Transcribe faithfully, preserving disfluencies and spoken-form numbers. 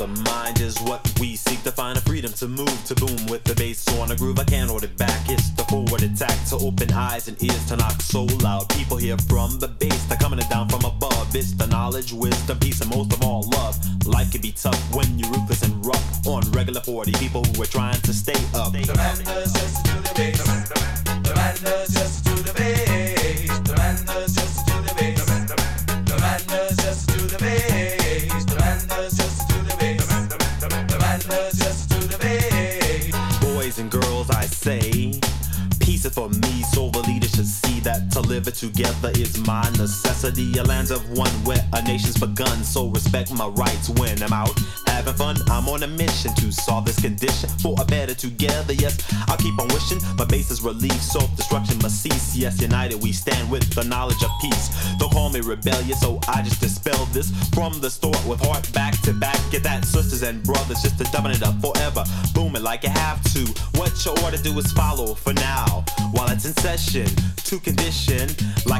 the mind is what we seek to find a freedom to move, to boom with the bass on a groove. I can't hold it back, it's the forward attack. To open eyes and ears to knock so loud. People hear from the bass, they're coming down from above. It's the knowledge, wisdom, peace, and most of all love. Life can be tough when you're ruthless and rough. On regular forty, people who are trying to stay up. The man does just to the bass. The man does just to the bass. The man does just to the bass. The man does just to the bass. The man does just to the bass. The man does just to the bass. Boys and girls, I say, peace is for me, so the leaders should see that to live it together is my necessity. A land of one where a nation's begun, so respect my rights when I'm out having fun. I'm on a mission to solve this condition for a better together. Yes, I'll keep on wishing my base is relief, self-destruction must cease. Yes, united we stand with the knowledge of peace. Don't call me rebellious, so I just dispel this from the start with heart back to back. Get that, sisters and brothers, just to dubbing it up forever, booming like you have to. What you ought to do is follow for now while it's in session, to condition like